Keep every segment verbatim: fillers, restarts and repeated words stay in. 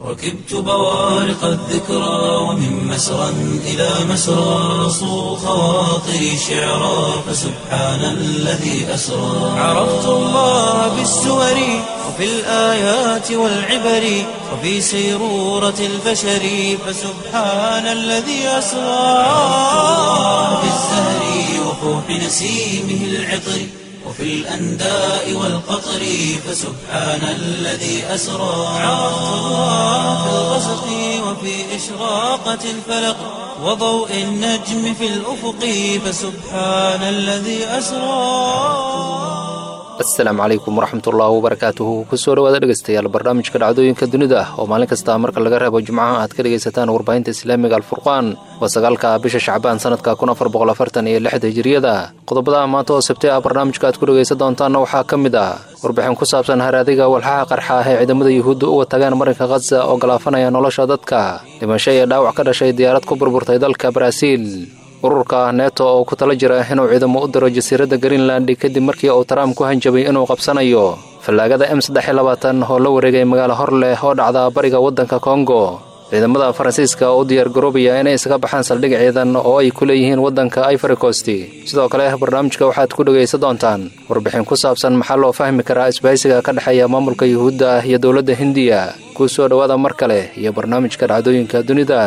ركبت بوارق الذكرى ومن مسرى إلى مسرى صو خواطري شعرا فسبحان الذي أسرى عرفت الله بالسور وفي الآيات والعبر وفي سيرورة البشر فسبحان الذي أسرى في الزهر وفوح نسيمه العطر وفي الأنداء والقطر فسبحان الذي أسرى عرفت الله في الغسق وفي إشراقة الفلق وضوء النجم في الأفق فسبحان الذي أسرى. asalaamu calaykum waraxmatullaahi wabarakaatuhu kusoo dhawaada dhegaystayaal barnaamijka dhacdooyinka dunida ah oo maalin kasta marka laga reebo jimcaha aad ka dhegaysataan warbaahinta islaamiga alfurqaan waa sagaalka bisha shacbaan sanadka kun afar boqol afartan iyo lixda hijriyada qodobada maanta oo sabti ah barnaamijka aad ku dhegaysan doontaanna waxaa ka mid ah warbixin ku saabsan haraadiga walxaha qarxa ah ee ciidamada yuhuudda uga tagaan marinka khaza oo galaafanaya nolosha dadka dhimasho iyo dhaawac ka dhashay diyaarad ku burburtay dalka baraaziil ururka neto oo ku tala jira inuu ciidamo u diro jasiiradda greenland kadib markii uu Trump ku hanjabay inuu qabsanayo fallaagada M saddex iyo labaatan oo la wareegay magaalo hor leh oo dhacda bariga waddanka Congo ciidamada Faransiiska oo diyaar garoobaya inay isaga baxaan saldhig ciidan oo ay ku leeyihiin waddanka Ivory Coast sidoo kale barnaamijka waxaad ku dhageysan doontaan warbixin ku saabsan maxaa loo fahmi karaa isbahaysiga ka dhaxeeya maamulka Yuhuudda iyo dawladda Hindiya ku soo dhawaada mar kale iyo barnaamijka dhacdooyinka dunida.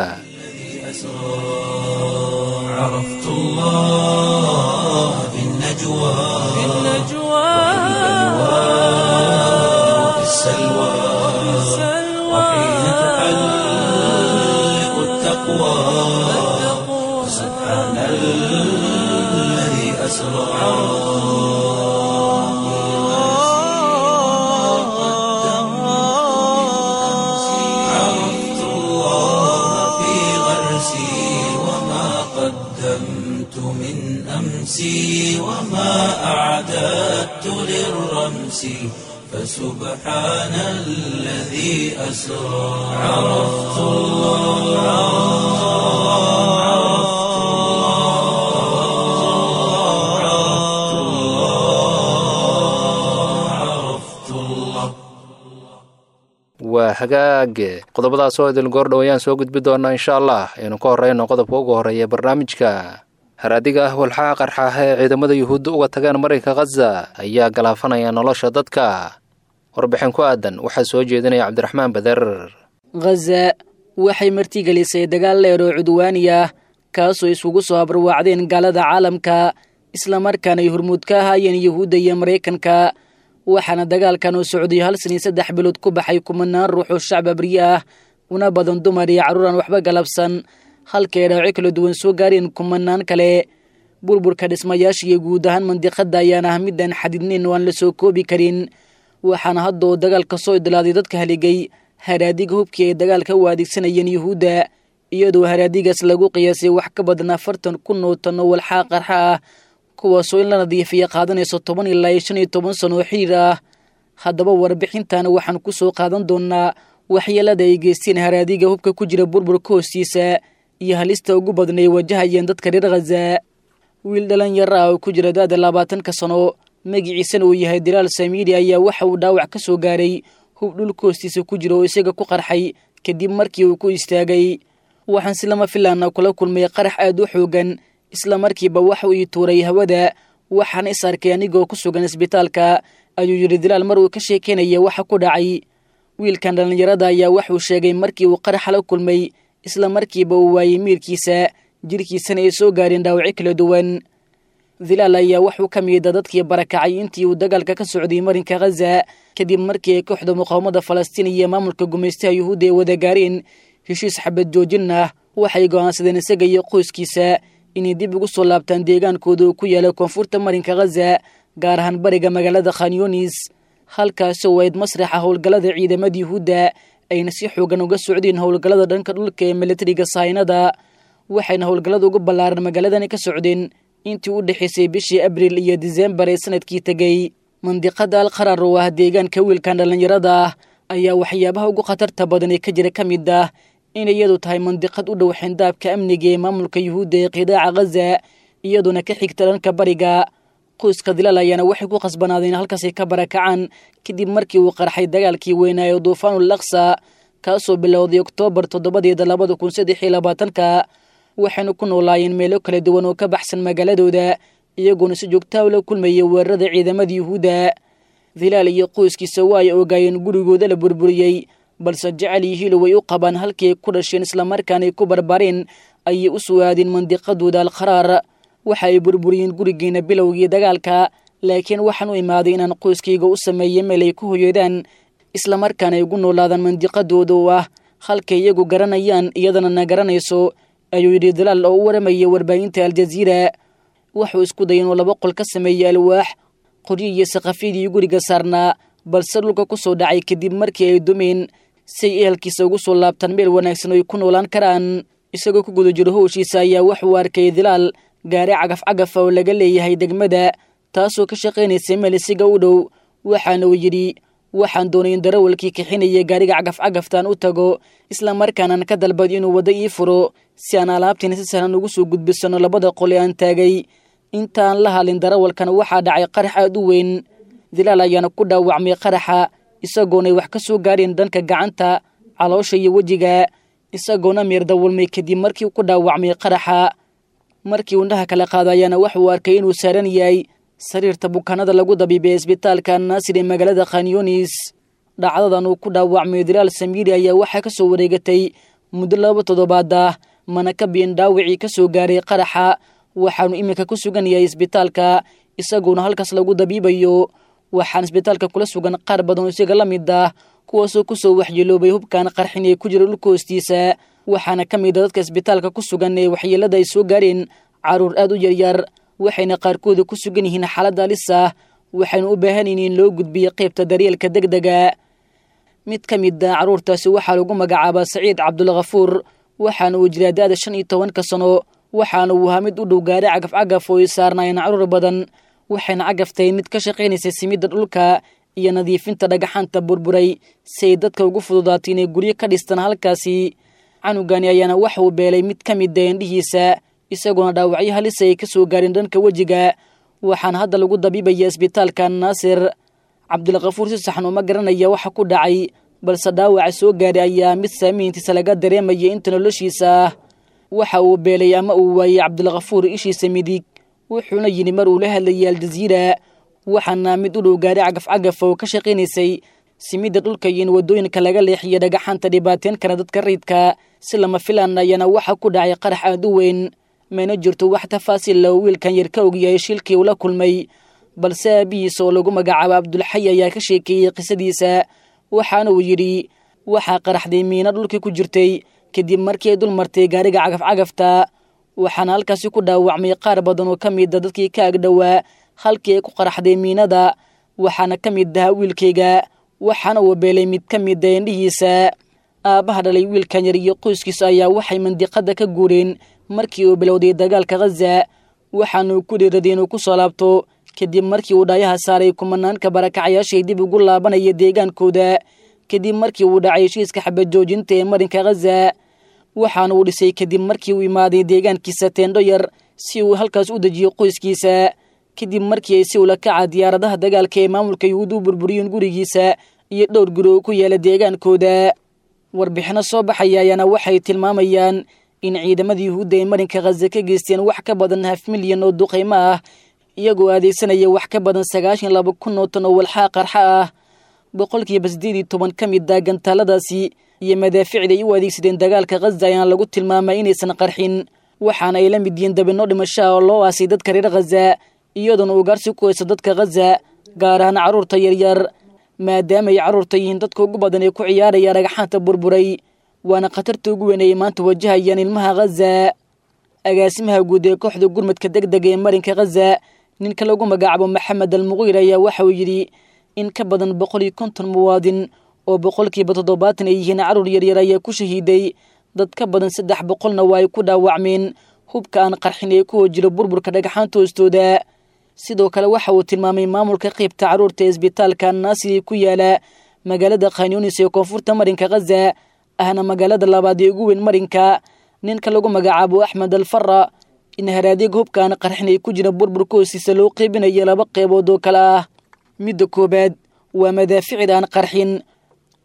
عرفت الله بالنجوى في النجوى وفي السلوى وحين تحلق التقوى سبحان الذي أسرى عرفت الله في غرسي قدمت من أمسي وما أعددت للرمس فسبحان الذي أسرى عرفت الله عرفت الله عرفت الله waa hagaag qodobadaas oo idin goordhow ayaan soo gudbi doonaa insha Allah aynu ka horeyno qodobka ugu horeeya barnaamijka haraadiga walxaha qarxa ah ee ciidamada yuhuudda uga tagaan marinka Gaza ayaa galaafanaya nolosha dadka warbixin ku aadan waxa soo jeedinaya Cabdiraxmaan Badar. Gaza waxay martigelisay dagaal leer oo cudwaani ah kaasoo isugu soo barwaacdeen galada caalamka isla markaana ay hormuud ka hayeen Yuhuudda iyo Mareykanka waxaana dagaalkan oo socday hal sano saddex bilood ku baxay kumanaan ruux oo shacab abriya ah una badan dumar iyo carruur aan waxba galabsan halkay dhaawac kala duwan soo gaareen kumanaan kale burburka dhismayaasha iyo guud ahaan mandiqada ayaana ah midaan xadidnayn oo aan la soo koobi karin waxaana hadda oo dagaalka soo idlaaday dadka haligay haraadiga hubkii ay dagaalka u adeegsanayeen Yuhuudda iyadoo haraadigaas lagu qiyaasay wax ka badan afartan kun oo tan oo walxaha qarxa ah kuwaasoo in la nadiifiyo qaadanayso toban ilaa shan iyo toban sano oo xiriir ah haddaba warbixintan waxaan ku soo qaadan doonaa waxyeelada ay geysteen haraadiga hubka ku jira burburka hoostiisa iyo halista ugu badan ay wajahayeen dadka reer Gaza wiil dhalinyaro ah oo ku jira da'da labaatanka sano magaciisana uu yahay Dilaal Samiiri ayaa waxa uu dhaawac ka soo gaaray hub dhulka hoostiisa ku jira oo isaga ku qarxay kadib markii uu ku istaagay waxaan si lama filaana kula kulmay qarax aad u xoogan isla markiiba waxa uu tuuray hawada waxaan is arkay anigoo ku sugan isbitaalka ayuu yiri Dilaal mar uu ka sheekeynaya waxa ku dhacay wiilkan dhalinyarada ayaa waxa uu sheegay markii uu qarax la kulmay isla markiiba uu waayay miirkiisa jirkiisana ay soo gaareen dhaawac kala duwan Dilaal ayaa waxa uu ka mid ah dadkii barakacay intii uu dagaalka ka socday marinka Gaza kadib markii ay kooxda muqaawamada Falastiin iyo maamulka gumeystaha Yuhuudda ay wada gaareen heshiis xabad joojin ah waxay go'aansadeen isaga iyo qoyskiisa inay dib ugu soo laabtaan deegaankooda oo ku yaala koonfurta marinka Gaza gaar ahaan bariga magaalada Khan Yunis halkaas oo ay masraxa howlgalada ciidamada Yuhuudda ayna si xoogan uga socdeen howlgalada dhanka dhulka ee militariga Saynada waxayna howlgalada ugu ballaaran magaaladan ka socdeen intii u dhaxaysay bishii Abriil iyo December ee sanadkii tagay mandiqada Al-Qarar oo ah deegaanka wiilkan dhalinyarada ah ayaa waxyaabaha ugu khatarta badan ee ka jira kamid ah in iyadu tahay mandiqad u dhow xindaabka amniga ee maamulka Yuhuudda ee qidaaca Gaza iyaduna ka xigta dhanka bariga qoyska Dilaal ayaana waxay ku qasbanaadeen halkaas ay ka barakacaan kadib markii uu qarxay dagaalkii weynaa ee Duufaanul Aqsa kaasoo bilowday oktoobar toddobadeeda labada kun saddex iyo labaatanka waxayna ku noolaayeen meelo kala duwan oo ka baxsan magaaladooda iyagoona si joogtaa ula kulmayay weerarada ciidamada yuhuudda hilaal iyo qoyskiisa waa ay ogaayeen gurigooda la burburiyey balse jecel iyo hilo way u qabaan halkii ay ku dhasheen islamarkaana ay ku barbareen ayay u soo aadeen mandiqadooda alqaraar waxa ay burburiyeen gurigeena bilowgii dagaalka laakiin waxaan u imaaday inaan qoyskayga u sameeyey meel ay ku hoyadaan islamarkaana ay ugu noolaadaan mandiqadooda oo ah halkay iyagu garanayaan iyadana na garanayso ayuu yidhi hilaal oo u waramayay warbaahinta aljaziira wuxuu isku day inuu laba qol ka sameeyey alwaax qoryo iyo saqafyadii guriga saarnaa balse dhulka ku soo dhacay kadib markii ay dumeen say ehelkiisa ugu soo laabtaan meel wanaagsan oo ay ku noolaan karaan isagoo ku guda jiro howshiisa ayaa wuxuu arkay hilaal gaari cagaf cagafa oo laga leeyahay degmada taasoo ka shaqaynaysa meel isiga u dhow waxaana uu yidhi waxaan doonay in darawalkii kixinaya gaariga cagaf cagaftaan u tago islamarkaanaan ka dalbad inuu waddo ii furo si aan alaabtiina si sahlan ugu soo gudbisano labada qol ee aan taagay intaan la hadlin darawalkana waxaa dhacay qarax aad u weyn hilaal ayaana ku dhaawacmay qaraxa isagoonay wax ka soo gaadheen dhanka gacanta caloosha iyo wejiga isagoona meer dawalmay kadib markii ku dhaawacmay qaraxa markii uu indhaha kala qaado ayaana waxuu arkay inuu saaran yahay sariirta bukaanada lagu dabiibay isbitaalka naasir ee magaalada khanyunis dhacdadan uu ku dhaawacmay hilaal samiiri ayaa waxaa ka soo wareegatay muddo laba toddobaad ah mana ka biin dhaawacii ka soo gaaray qaraxa waxaanu iminka ku sugan yahay isbitaalka isagoona halkaas lagu dabiibayo waxaan isbitaalka kula sugan qaar badan oo isaga la mid ah kuwaasoo ku soo waxyeeloobay hubkaan qarxin ee ku jira dhulka hoostiisa waxaana ka mid a dadka isbitaalka ku sugan ee waxyeelada ay soo gaareen carruur aad u yaryar waxayna qaarkooda ku sugan yihiin xaaladda halis ah waxaynu u baahan yihiin in loo gudbiyo qaybta daryeelka degdega mid ka mid ah carruurtaasi waxaa lagu magacaabaa saciid cabdulkhafuur waxaana uu jiraa da-da shan iyo tobanka sano waxaana uu ahaa mid u dhow gaari cagaf cagaf oo ay saarnaayeen carruur badan waxayna cagaftahay mid ka shaqaynaysay simidda dhulka iyo nadiifinta dhagaxaanta burburay si ay dadka ugu fududaatay inay guryo ka dhistaan halkaasi canugani ayaana waxa uu beelay mid ka mid a indhihiisa isagoona dhaawacyo halisa ay ka soo gaareen dhanka wejiga waxaana hadda lagu dabiibaya isbitaalka naasir cabdulkhafuur si saxan uma garanaya waxa ku dhacay balse dhaawaca soo gaaray ayaa mid saamayntiisa laga dareemaya inta noloshiisa ah waxa uu beelay ama uu waayey cabdulkhafuur ishiisa midig wuxuuna yidhi mar uu la hadlayay aljaziira waxaana mid u dhow gaari cagaf cagaf oo ka shaqaynaysay simidda dhulka iyo in waddooyinka laga leexiyo dhagaxaanta dhibaateen kara dadka rayidka si lama filaan ayaana waxa ku dhacay qarax aad u weyn mayna jirto wax tafaasiil oo wiilkan yar ka ogyahay shilkii uu la kulmay balse aabihiisa oo lagu magacaabo abdulxay ayaa ka sheekeeyey qisadiisa waxaana uu yidhi waxaa qaraxday miina dhulkii ku jirtay kadib markii ay dul martay gaariga cagaf cagafta waxaana halkaasi ku dhaawacmay qaar badan oo ka mid a dadkii ka agdhowaa halkii ay ku qaraxday miinada waxaana ka mid ahaa wiilkayga waxaana uu beelay mid ka mid a indhihiisa aabbaha dhalay wiilkan yar iyo qoyskiisa ayaa waxay mandiqada ka guureen markii uu bilowday dagaalka khaza waxaanuu ku dhiiraday inuu ku soo laabto kadib markii uu dhaayaha saaray kumanaanka barakacayaashay dib ugu laabanaya deegaankooda kadib markii uu dhacay heshiiska xabad joojinta ee marinka khaza waxaana uu dhisay kadib markii uu imaaday deegaankiisa teendho yar si uu halkaas u dejiyo qoyskiisa kadib markii ay si ula kaca diyaaradaha dagaalka ee maamulka yuhuud u burburiyeen gurigiisa iyo dhowr guri oo ku yaala deegaankooda warbixino soo baxaya ayaana waxay tilmaamayaan in ciidamada yuhuudda ay marinka khaza ka geysteen wax ka badan haf milyan oo duqaymo ah iyagoo adeegsanaya wax ka badan sagaashan laba kun oo tan oo walxaa qarxa ah boqolkiiba siddeed iyo toban ka mid ah gantaaladaasi iyo madaaficda ay u adeegsadeen dagaalka khaza ayaana lagu tilmaamay inaysan qarxin waxaana ay la mid yihiin dabinno dhimasho ah oo loo aasay dadka reer khaza iyadoona ugaarsi ku hayso dadka khaza gaar ahaan carruurta yaryar maadaama ay carruurta yihiin dadka ugu badan ee ku ciyaaraya dhagaxaanta burburay waana khatarta ugu weyn ay maanta wajahayaan ilmaha khaza agaasimaha guud ee kooxda gurmadka degdega ee marinka khaza ninka lagu magacaabo maxamed almuqiir ayaa waxa uu yidhi in ka badan boqol iyo konton muwaadin oo boqolkiiba toddobaatan ay yihiin carruur yaryar ayaa ku shahiiday dad ka badan saddex boqolna waa ay ku dhaawacmeen hubka aan qarxin ee ku wajiro burburka dhagaxaanta hoostooda sidoo kale waxa uu tilmaamay maamulka qaybta carruurta ee isbitaalka naasir ku yaala magaalada khanyunis ee koonfurta marinka khaza ahna magaalada labaad ee ugu weyn marinka ninka lagu magacaabo axmed alfara in haraadiga hubka aan qarxin ay ku jira burburka hoostiisa loo qeybinayo laba qeybood oo kale ah midda koobaad waa madaaficda aan qarxin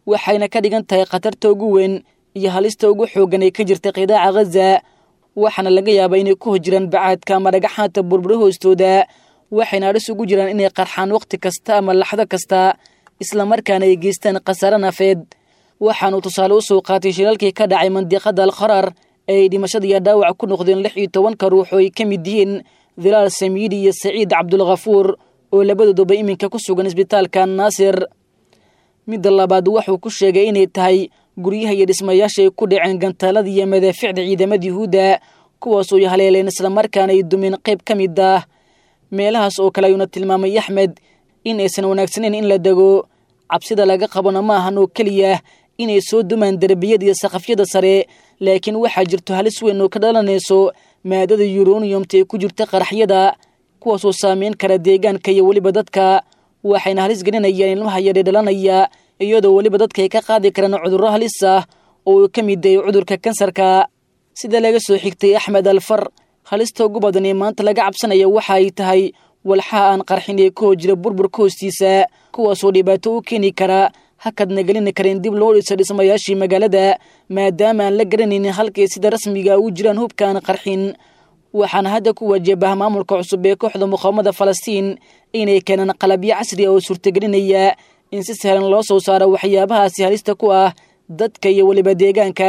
waxayna ka dhigan tahay khatarta ugu weyn iyo halista ugu xooggan ee ka jirta qidaaca Gaza waxaana laga yaabaa inay ku hojiraan bacaadka ama dhagaxaanta burbur hoostooda waxayna halis ugu jiraan inay qarxaan waqti kasta ama laxdo kasta isla markaana ay geystaan khasaare nafeed waxaanu tusaale u soo qaatay shilalkii ka dhacay mandiqada Al-Qarar ay dhimashada iyo dhaawac ku noqdeen lix iyo toban ka ruux oo ay ka mid yihiin Dilaal Samiidi iyo Saciid Cabdul Ghafuur oo labadooduba iminka ku sugan isbitaalka Naasir midda labaad wuxuu ku sheegay inay tahay guryaha iyo dhismayaasha ay ku dhaceen gantaalada iyo madaaficda ciidamada Yuhuudda kuwaas oo haleeleen isla markaana ay dumeen qayb ka mid ah meelahaas oo kale ayuuna tilmaamay Axmed in aysan wanaagsaneyn in la dego cabsida laga qabana ma ahan oo keliya inay soo dumaan darbiyada iyo saqafyada sare laakiin waxaa jirto halis weyn oo ka dhalanayso maadada uraniumta ee ku jirta qaraxyada kuwaas oo saameyn kara deegaanka iyo weliba dadka waxayna halis gelinayaan ilmaha yar ee dhalanaya iyadoo weliba dadka ay ka qaadi karaan cudurro halis ah oo ka mid ah cudurka kansarka sida laga soo xigtay Axmed Alfar halista ugu badan ee maanta laga cabsanaya waxa ay tahay walxa aan qarxin ee ku jira burburka hoostiisa kuwaas oo dhibaato u keeni kara hakadna gelin kareen dib loo dhiso dhismayaashii magaalada maadaama aan la garanaynin halkay sida rasmiga u jiraan hubkaan qarxin waxaan hadda ku wajabaha maamulka cusub ee kooxda muqaawamada Falastiin inay keenaan qalabyo casri ah oo suurtagelinaya in si sahlan loo soo saaro waxyaabahaasi halista ku ah dadka iyo waliba deegaanka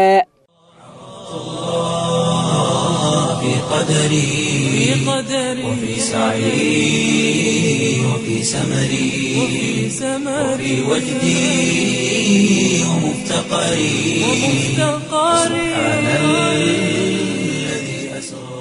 في قدري وفي سعي وفي سمري وفي وجدي ومفتقري سبحان الذي أسرى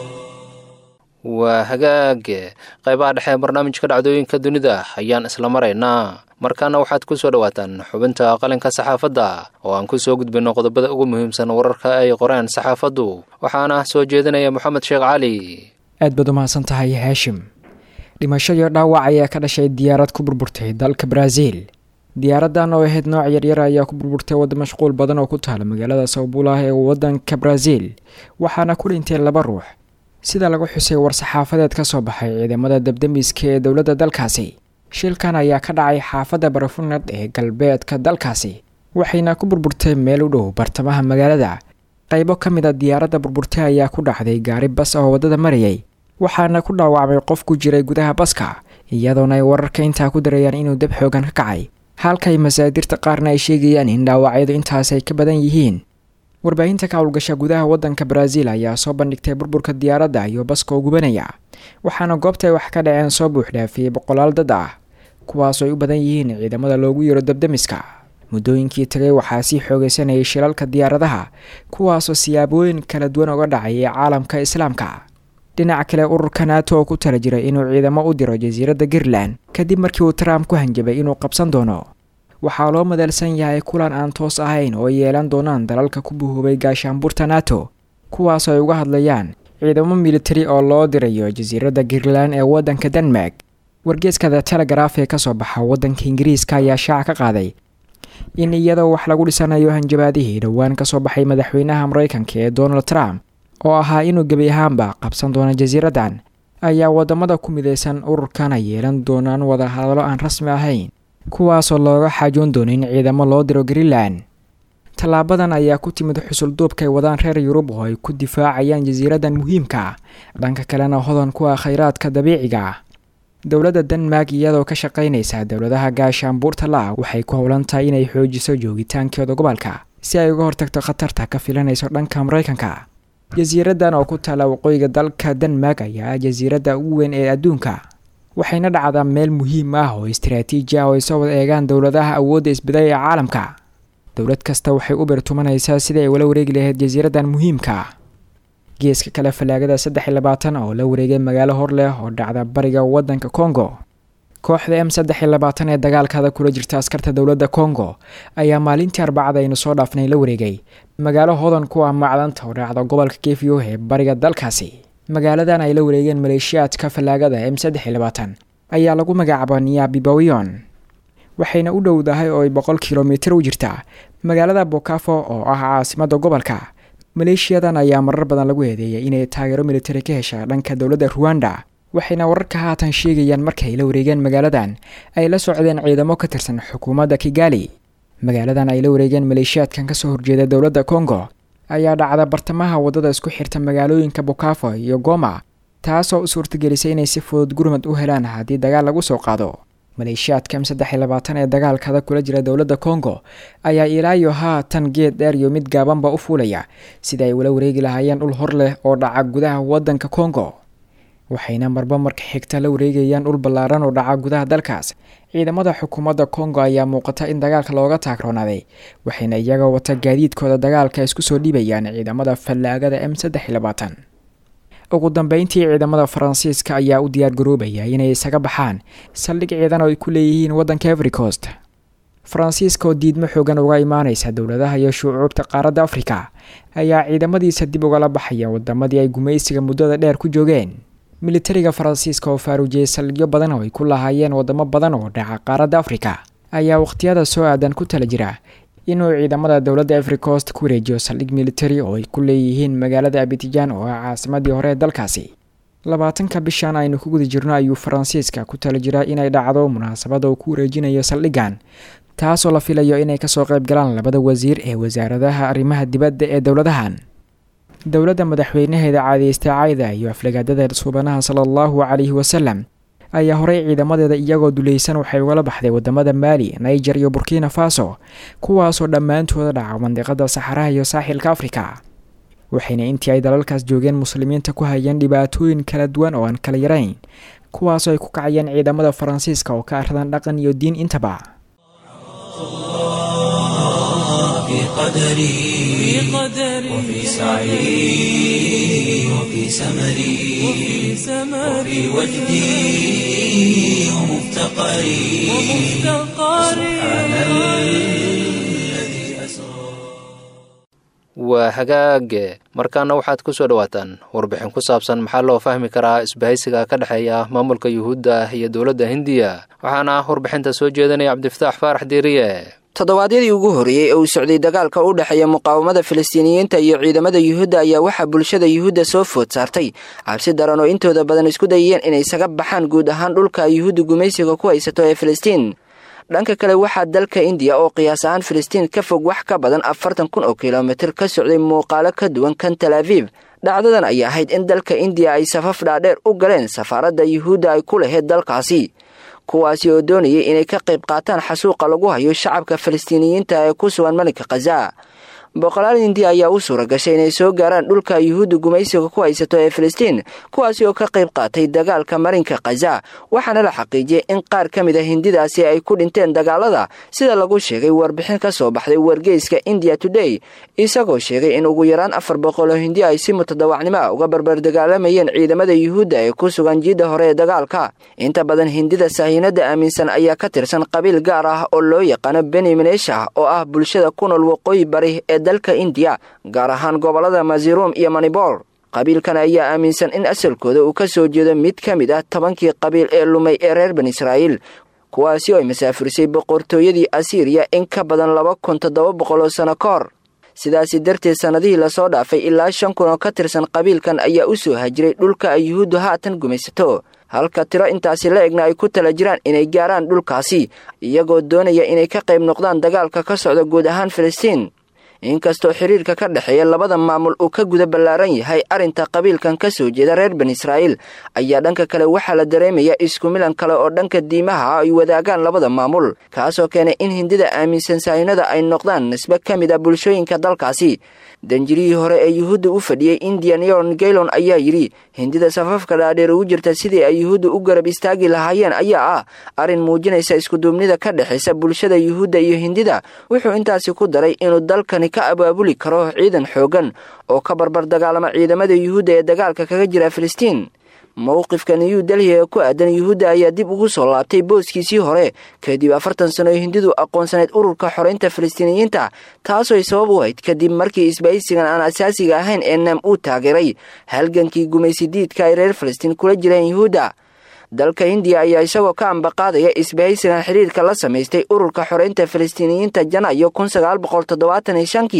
waa hagaag qaybaha dhexe ee barnaamijka dhacdooyinka dunida ayaan isla maraynaa markaana waxaad ku soo dhawaataan xubinta qalinka saxaafadda oo aan ku soo gudbino qodobada ugu muhiimsan wararka ay qoreen saxaafaddu waxaana soo jeedinaya Maxamed Sheekh Cali aad baad u mahadsan tahay Haashim dhimasho iyo dhaawac ayaa ka dhashay diyaarad ku burburtay dalka Brazil diyaaradan oo ahayd nooc yaryar ayaa ku burburtay waddo mashquul badan oo ku taala magaalada São Paulo ee waddanka Brazil waxaana ku dhintay laba ruux sida lagu xusay war saxaafadeed ka soo baxay ciidamada dabdamiska ee dawladda dalkaasi shilkan ayaa ka dhacay xaafadda Barafunad ee galbeedka dalkaasi waxayna ku burburtay meel u dhow bartamaha magaalada qaybo ka mid ah diyaaradda burburtay ayaa ku dhacday gaari bas oo wadada marayay waxaana ku dhaawacmay qof ku jiray gudaha baska iyadoona ay wararka intaa ku darayaan inuu dab xoogan ka kacay halka ay masaadirta qaarna ay sheegayaan in dhaawacyadu intaas ay ka badan yihiin warbaahinta ka howlgasha gudaha waddanka Brazil ayaa soo bandhigtay burburka diyaaradda iyo baska oo gubanaya waxaana goobta ay wax ka dhaceen soo buux dhaafiyay boqolaal dad ah kuwaas oo ay u badan yihiin ciidamada loogu yeero dabdamiska muddooyinkii tagay waxaa sii xoogaysanayay shilalka diyaaradaha kuwaas oo siyaabooyin kala duwan uga dhacay caalamka islaamka dhinaca kale ururka NATO oo ku tala jiray inuu ciidamo u diro jasiiradda Greenland kadib markii uu Trump ku hanjabay inuu qabsan doono waxaa loo madalsan yahay kulan aan toos ahayn oo yeelan doonaan dalalka ku buhubay gaashaanbuurta NATO kuwaas oo ay uga hadlayaan ciidamo military oo loo dirayo jasiiradda Greenland ee waddanka Denmark wargeyska The Telegraph ee ka soo baxa waddanka Ingiriiska ayaa shaaca ka qaaday in iyadoo wax lagu dhisanayo hanjabaadihii dhawaan ka soo baxay madaxweynaha Mareykanka ee Donald Trump oo ahaa inuu gebi ahaanba qabsan doono jasiiraddan ayaa wadamada ku midaysan ururkan ay yeelan doonaan wada hadallo aan rasmi ahayn kuwaasoo looga xaajoon doono in ciidamo loo diro Greenland tallaabadan ayaa ku timid xusul duubka ay wadaan reer Yurub oo ay ku difaacayaan jasiiraddan muhiimka ah dhanka kalena hodan ku ah kheyraadka dabiiciga ah dawladda Denmark iyadoo ka shaqaynaysa dawladaha gaashaanbuurta la waxay ku howlantahay inay xoojiso joogitaankeeda gobolka si ay uga hortagto khatarta ka filanayso dhanka Mareykanka jasiiraddan oo ku taala waqooyiga dalka Denmark ayaa jasiiradda ugu weyn ee adduunka waxayna dhacdaa meel muhiim ah oo istiraatiiji ah oo ay soo wada eegaan dawladaha awoodda isbeddelaya ee caalamka dawlad kasta waxay u bartumanaysaa sidii ay wala wareegi lahayd jasiiraddan muhiimka ah geeska kale falaagada saddex iyo labaatan oo la wareegay magaalo hor leh oo dhacda bariga waddanka Congo kooxda M saddex iyo labaatan ee dagaalkada kula jirta askarta dawladda Congo ayaa maalintii Arbacada aynu soo dhaafnay la wareegay magaalo hodan ku ah macdanta oo dhacda gobolka Kivu ee bariga dalkaasi magaaladan ay la wareegeen maleeshiyaadka falaagada M saddex iyo labaatan ayaa lagu magacaabaa Nyabibawion waxayna u dhowdahay oo ay boqol kiiloomitir u jirtaa magaalada Bukavu oo ah caasimadda gobolka maleeshiyadan ayaa marar badan lagu eedeeyay inay taageero military ka hesha dhanka dawladda Rwanda waxayna wararka haatan sheegayaan markay la wareegeen magaaladan ay la socdeen ciidamo ka tirsan xukuumadda Kigali magaaladan ay la wareegeen maleeshiyaadkan kasoo horjeeda dowladda kongo ayaa dhacda bartamaha waddada isku xirta magaalooyinka bukavu iyo goma taasoo u suurtagelisay inay si fudud gurmad u helaan haddii dagaal lagu soo qaado maleeshiyaadka m saddex iyo labaatan ee dagaalkada kula jira dowladda kongo ayaa ilaayo haatan geed dheer iyo mid gaabanba u fuulaya sida ay ula wareegi lahaayeen dhul hor leh oo dhaca gudaha waddanka kongo waxayna marba marka xigta la wareegayaan dhul ballaaran oo dhaca gudaha dalkaas ciidamada xukuumadda kongo ayaa muuqata in dagaalka looga taagroonaaday waxayna iyaga wata gaadiidkooda dagaalka isku soo dhiibayaan ciidamada fallaagada m saddex iyo labaatan ugu dambeyntii ciidamada faransiiska ayaa u diyaar garoobaya inay isaga baxaan saldhig ciidan oo ay ku leeyihiin waddanka Ivory Coast faransiiska oo diidmo xoogan uga imaanaysa dowladaha iyo shucuubta qaaradda Afrika ayaa ciidamadiisa dib ugala baxaya wadamadii ay gumaysiga muddada dheer ku joogeen militariga faransiiska oo faaruujiyay saldhigyo badan oo ay ku lahaayeen wadamo badan oo dhaca qaaradda Afrika ayaa waqtiyada soo aadan ku tala jira inuu ciidamada dowladda Ivory Coast ku wareejiyo saldhig military oo ay ku leeyihiin magaalada Abidjan oo ah caasimadii hore ee dalkaasi labaatanka bishan aynu ku guda jirno ayuu faransiiska ku tala jira inay dhacdo munaasabad oo ku wareejinayo saldhigan taasoo la filayo inay kasoo qayb galaan labada wasiir ee wasaaradaha arrimaha dibadda ee dowladahan dowladda madaxweynaheeda caadiysta caayda iyo aflagaadada suubanaha sallallahu calayhi wasallam ayaa horey ciidamadeeda iyagoo dulaysan waxay ugala baxday wadamada Mali, Niger iyo Burkina Faso kuwaasoo dhammaantooda dhaca mandiqada Saxaraha iyo saaxilka Afrika waxayna intii ay dalalkaas joogeen muslimiinta ku hayeen dhibaatooyin kala duwan oo aan kala yarayn kuwaasoo ay ku kacayeen ciidamada Faransiiska oo ka ardan dhaqan iyo diin intaba في قدري وفي سعي وفي سمري وفي وجدي ومفتقري سبحان الذي أسرى waa hagaage markaana waxaad ku soo dhawaataan warbixin ku saabsan maxaa loo fahmi karaa isbahaysiga ka dhexeeya maamulka yuhuudda iyo dowladda hindiya waxaana warbixinta soo jeedinaya cabdifataax faarax diiriye toddobaadyadii ugu horreeyey ee uu socday dagaalka u dhexeeya muqaawamada filistiiniyiinta iyo ciidamada yuhuudda ayaa waxaa bulshada yuhuudda soo food saartay cabsi daran oo intooda badan isku dayayeen inay isaga baxaan guud ahaan dhulka ay yuhuudda gumaysiga ku haysato ee filistiin dhanka kale waxaa dalka indiya oo qiyaas ahaan filistiin ka fog wax ka badan afartan kun oo kilomitir ka socday muuqaalo ka duwan kan Tel Aviv dhacdadan ayaa ahayd in dalka indiya ay safaf dhaadheer u galeen safaaradda yuhuudda ay ku lahayd dalkaasi kuwaasi oo doonayay inay ka qayb qaataan xasuuqa lagu hayo shacabka filistiiniyiinta ee ku sugan marinka Gaza boqolaal Indiya ayaa u suura gashay inay soo gaaraan dhulka yuhuudda gumaysiga ku haysato ee Filistiin kuwaasi oo ka qayb qaatay dagaalka marinka Gaza waxaana la xaqiijiyay in qaar ka mid ah Hindidaasi ay ku dhinteen dagaalada sida lagu sheegay warbixin ka soo baxday wargeyska India Today isagoo sheegay in ugu yaraan afar boqol oo Hindi ay si mutadawacnimo uga barbar dagaalamayeen ciidamada yuhuudda ee ku sugan jiida hore ee dagaalka inta badan Hindida sahiinada aaminsan ayaa ka tirsan qabiil gaar ah oo loo yaqaan Beni Menashe oo ah bulshada ku nool waqooyi bari ee dalka India gaar ahaan gobolada Mizoram iyo Manipur qabiilkan ayaa aaminsan in asalkooda uu ka soo jeedo mid ka mid ah tobankii qabiil ee lumay ee reer Bani Israa'iil kuwaasi oo ay masaafirisay boqortooyadii Assyria in ka badan laba kun toddoba boqol oo sano ka hor sidaasi darteed sanadihii la soo dhaafay ilaa shan kun oo ka tirsan qabiilkan ayaa u soo hajiray dhulka ay yuhuuddu haatan gumaysato halka tiro intaasi la egna ay ku tala jiraan inay gaaraan dhulkaasi iyagoo doonaya inay ka qayb noqdaan dagaalka ka socda guud ahaan Filistiin inkastoo xiriirka ka dhaxeeya labada maamul uu ka guda ballaaran yahay arinta qabiilkan ka soo jeeda reer Bani Israa'iil ayaa dhanka kale waxaa la dareemayaa isku milan kale oo dhanka diimaha ay wadaagaan labada maamul kaasoo keenay in Hindida aaminsan sahinada ay noqdaan nisbe ka mid ah bulshooyinka dalkaasi danjirihii hore ee yuhuudda u fadhiyay Indian Yon Gaylon ayaa yiri Hindida safafka dhaadheer ugu jirta sidii ay yuhuudda u garab istaagi lahaayeen ayaa ah arin muujinaysa isku duubnida ka dhaxaysa bulshada yuhuudda iyo Hindida wuxuu intaasi ku daray inuu dalkani ka abaabuli karo ciidan xoogan oo ka barbar dagaalama ciidamada yuhuudda ee dagaalka kaga jira Filistiin mowqifka New Delhi ee ku aadan yuhuudda ayaa dib ugu soo laabtay booskiisii hore kadib afartan sano oo Hindidu aqoonsaneed ururka xoreynta Filistiiniyiinta taasoo sabab u ahayd kadib markii isbahaysigan aan asaasiga ahayn ee N A M uu taageeray halgankii gumaysidiidka ay reer Filistiin kula jireen yuhuudda dalka Hindiya ayaa isagoo ka ambaqaadaya isbahaysigan xiriirka la sameystay ururka xoreynta Filistiiniyiinta Janaayo kun sagaal boqol toddobaatan iyo shan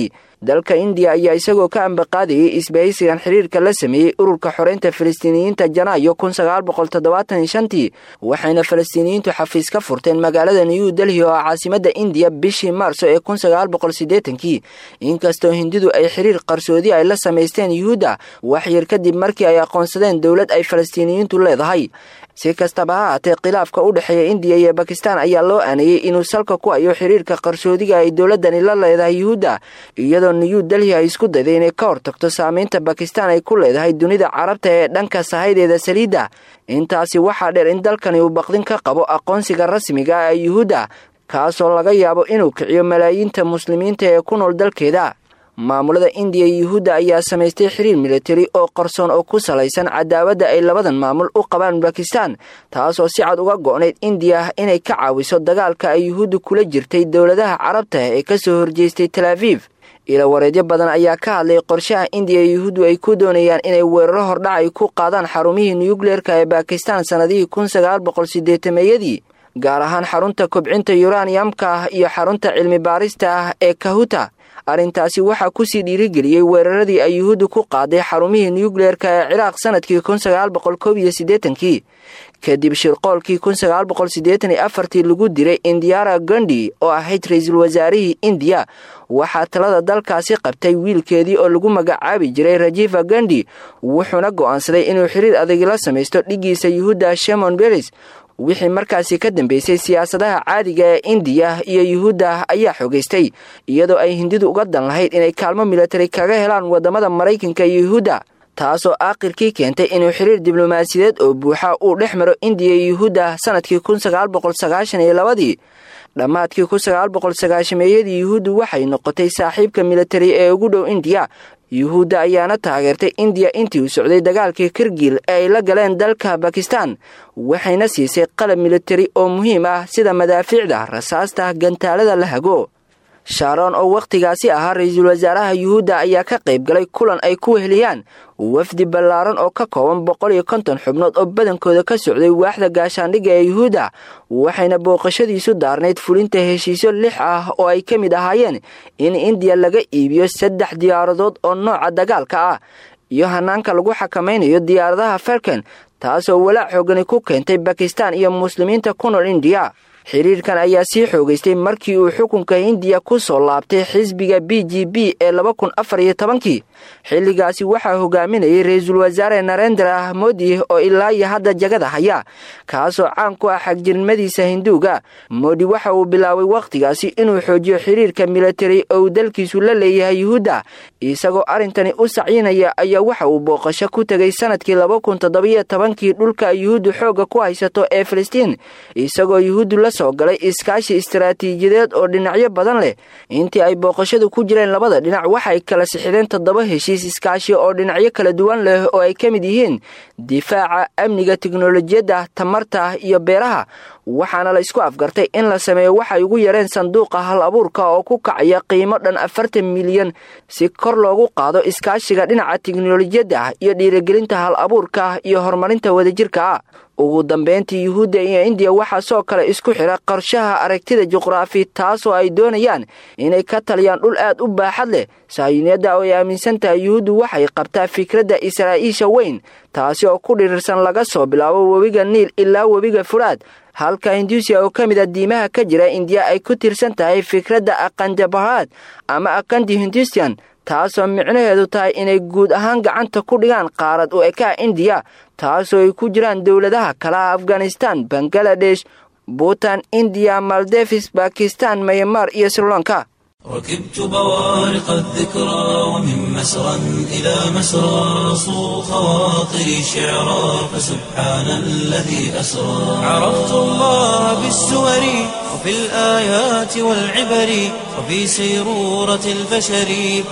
dalka indiya ayaa isagoo ka ambaqaadayay isbahaysigan xiriirka la sameeyey ururka xoreynta falastiiniyiinta janaayo kun sagaal boqol toddobaatan iyo shantii waxayna falastiiniyiintu xafiis ka furteen magaalada new delhi oo caasimadda indiya bishii maarso ee kun sagaal boqol siddeetankii inkastoo hindidu ay xiriir qarsoodi ay la samaysteen yuhuudda wax yar kadib markii ay aqoonsadeen dowlad ay falastiiniyiintu leedahay. si kastaba ha ahaatee khilaafka u dhexeeya indiya iyo bakistaan ayaa loo aaneeyey inuu salka ku hayo xiriirka qarsoodiga ay dowladani la leedahay yuhuudda iyadoo new delhi ay isku dayday inay ka hortagto saamaynta bakistaan ay ku leedahay dunida carabta ee dhanka sahaydeeda saliidda. intaasi waxaa dheer in dalkani uu baqdin ka qabo aqoonsiga rasmiga ah ee yuhuudda kaasoo laga yaabo inuu kiciyo malaayiinta muslimiinta ee ku nool dalkeeda. maamulada indiya iyo yuhuudda ayaa samaystay xiriir militari oo qarsoon oo ku salaysan cadaawadda ay labadan maamul u qabaan bakistaan taasoo si cad uga go'nayd indiya inay ka caawiso dagaalka ay yuhuuddu kula jirtay dowladaha carabta ee ka soo horjeestay Tel Aviv. ila wareedyo badan ayaa ka hadlay qorshaha indiya iyo yuhuuddu ay ku doonayaan inay weeraro hordhac ay ku qaadaan xarumihii nukleerka ee bakistaan sanadihii kun sagaal boqol siddeetameeyadii gaar ahaan xarunta kobcinta uraniumka iyo xarunta cilmi baarista ah ee Kahuta. arrintaasi waxaa ku sii dhiirigeliyey weeraradii ay yuhuuddu ku qaaday xarumihii nukleerka ee Ciraaq sanadkii kun sagaal boqol koob iyo siddeetankii kadib shirqoolkii kun sagaal boqol siddeetan iyo afartii lagu diray Indira Gandhi oo ahayd ra'iisul wasaarihii Indiya. waxaa talada dalkaasi qabtay wiilkeedii oo lagu magacaabi jiray Rajiv Gandhi wuxuuna go'aansaday inuu xiriir adag la samaysto dhigiisa yuhuudda Shimon Peres. wixii markaasi ka dambeysay siyaasadaha caadiga ee indiya iyo yuhuudda ayaa xogeystay iyadoo ay hindidu uga dan lahayd inay kaalmo militari kaga helaan wadamada Mareykanka iyo yuhuudda taasoo aakhirkii keentay inuu xiriir diblomaasiyadeed oo buuxa uu dhex maro indiya iyo yuhuudda sanadkii kun sagaal boqol sagaashan iyo labadii. dhammaadkii kun sagaal boqol sagaashameeyadii yuhuuddu waxay noqotay saaxiibka militari ee ugu dhow indiya. yuhuudda ayaana taageertay indiya intii uu socday dagaalkii Kargil ee ay la galeen dalka Bakistaan waxayna siisay qalab militari oo muhiim ah sida madaafiicda rasaasta gantaalada la hago. Sharon oo waqtigaasi ahaa ra'iisul wasaaraha yuhuudda ayaa ka qayb galay kulan ay ku weheliyaan wafdi ballaaran oo ka kooban boqol iyo konton xubnood oo badankooda ka socday waaxda gaashaandhigga ee yuhuudda waxayna booqashadiisu daarnayd fulinta heshiisyo lix ah oo ay ka mid ahaayeen in indiya laga iibiyo saddex diyaaradood oo nooca dagaalka ah iyo hanaanka lagu xakamaynayo diyaaradaha Falcon taasoo walaac xooggan ku keentay Bakistaan iyo muslimiinta ku nool Indiya. xiriirkan ayaa sii xoogaystay markii uu xukunka Indiya ku soo laabtay xisbiga B J P ee laba kun afar iyo tobankii. xilligaasi waxaa hogaaminayay ra'iisul wasaare Narendra Modi oo ilaa iyo hadda jagada haya kaasoo caan ku ah xagjirnimadiisa Hinduuga. Modi waxa uu bilaabay waqtigaasi inuu xoojiyo xiriirka militari oo dalkiisu la leeyahay yuhuudda isagoo arintani u sacinaya ayaa waxa uu booqasho ku tagay sanadkii laba kun toddoba iyo tobankii dhulka yuhuuddu xooga ku haysato ee Filistiin isagoo yuhuuddu la soo galay iskaashi istiraatiijiyadeed oo dhinacyo badan leh. intii ay booqashadu ku jireen labada dhinac waxay kala sixideen toddoba heshiis iskaashi oo dhinacyo kala duwan leh oo ay ka mid yihiin difaaca, amniga, tiknoolajiyadda, tamarta iyo beeraha. waxaana la isku afgartay in la sameeyo waxay ugu yareen sanduuqa hal abuurka oo ku kacaya qiimo dhan afartan milyan si kor loogu qaado iskaashiga dhinaca tiknoolajiyadda iyo dhiirigelinta hal abuurka iyo horumarinta wadajirka. ugu dambeyntii yuhuudda iyo indiya waxaa soo kale isku xira qorshaha aragtida juqraafi taasoo ay doonayaan inay ka taliyaan dhul aad u baaxad leh. saayiniyadda oo ay aaminsan tahay yuhuuddu waxay qabtaa fikradda Israa'iisha weyn taasi oo ku dhirirsan laga soo bilaabo webiga Niil ilaa webiga Furaad halka Hinduusiya oo ka mid ah diimaha ka jira Indiya ay ku tirsan tahay fikradda Aqandabahaad ama Aqandi Hindusian taasoo micnaheedu tahay inay guud ahaan gacanta ku dhigaan qaarad u eka Indiya taasoo ay ku jiraan dowladaha kala Afghanistan, Bangladesh, Bhutan, India, Maldives, Pakistan, Myanmar iyo Sri Lanka. ركبت بوارق الذكرى ومن مسرى إلى مسرى صو خواطري شعرا فسبحان الذي أسرى عرفت الله بالسور وفي الآيات والعبر وفي سيرورة البشر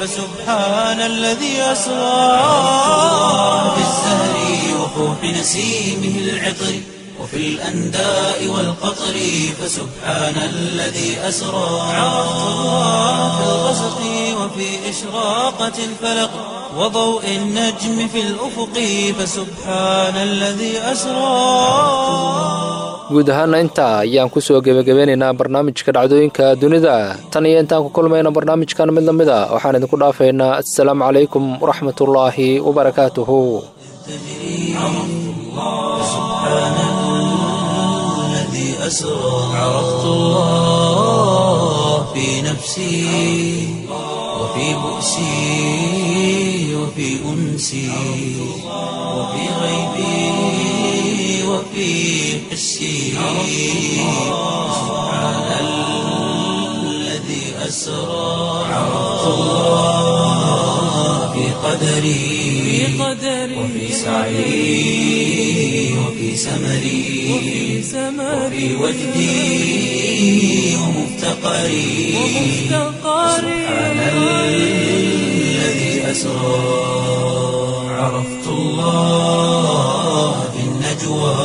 فسبحان الذي أسرى في الزهر وفوح نسيمه العطر وفي الأنداء والقطر فسبحان الذي أسرى عرفت الله في الغسق وفي إشراقة الفلق وضوء النجم في الأفق فسبحان الذي أسرى. guud ahaana intaa ayaan ku soo gebagabeynaynaa barnaamijka dhacdooyinka dunida tan iyo intaan ku kulmayna barnaamijkan mid lamid a waxaan idinku dhaafaynaa assalaamu calaykum waraxmatullaahi wabarakaatuhu. عرفت الله في نفسي وفي بؤسي وفي أنسي وفي غيبي وفي حسي. سبحان الذي أسرى. عرفت الله في قدري وفي سعي وفي سمري وفي وجدي ومفتقري. سبحان الذي أسرى. عرفت الله في النجوى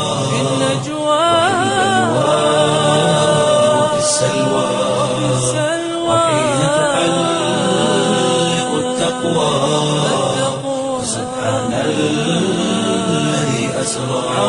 وفي السلوى وحين تحلق التقوى. سبحان الذي أسرى.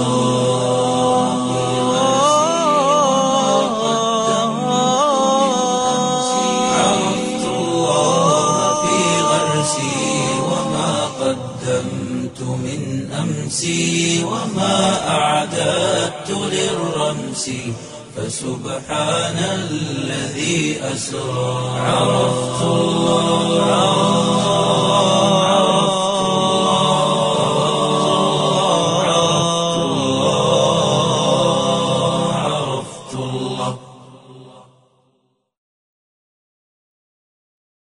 عرفت الله في غرسي وما قدمت من أمسي وما أعددت للرمس. فسبحان الذي أسرى. عرفت الله